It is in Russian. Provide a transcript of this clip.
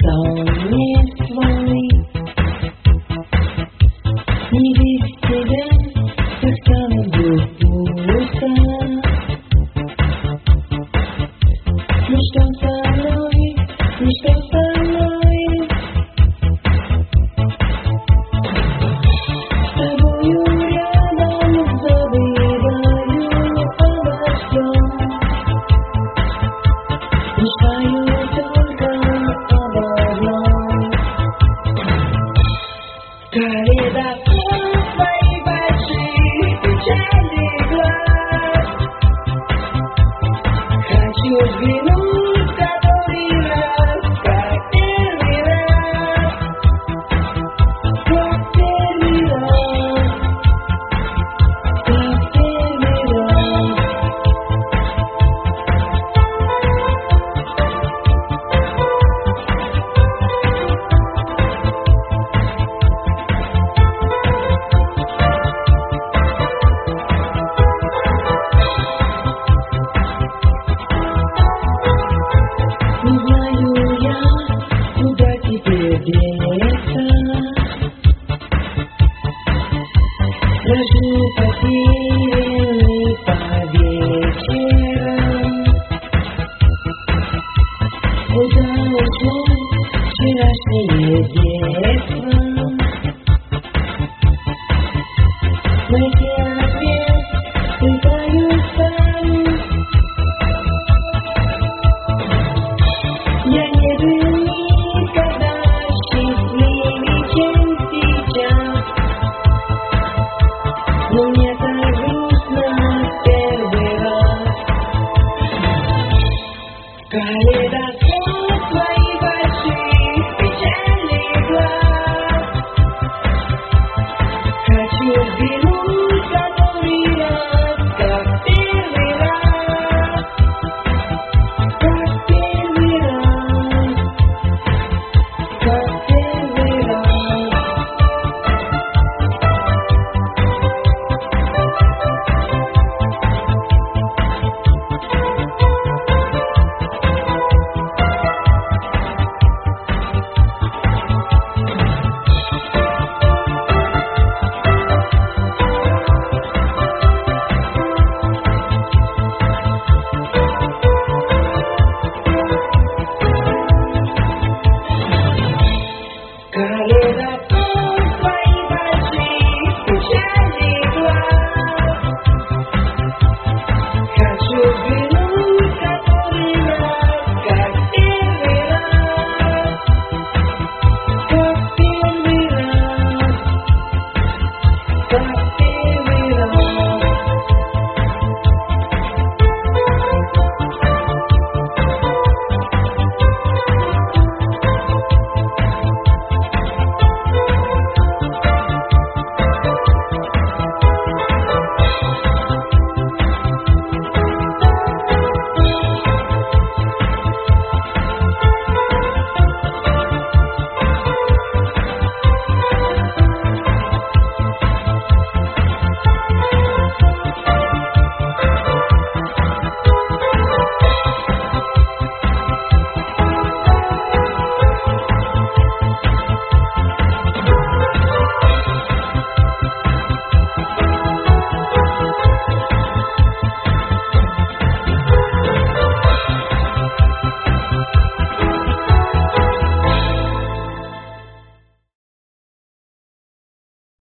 сон не свой. Не видеть тебя, как стало вдруг пусто. Ну что со мной, ну что со мной? С тобою рядом забываю обо всем. Мечтаю только об одном. Калейдоскоп твоих больших печальных глаз. Хочу взглянуть в который раз, как первый раз, как первый раз, как первый раз. Не знаю я, куда теперь деться. Дрожу потерянный по вечерам. Куда ушло вчерашнее детство?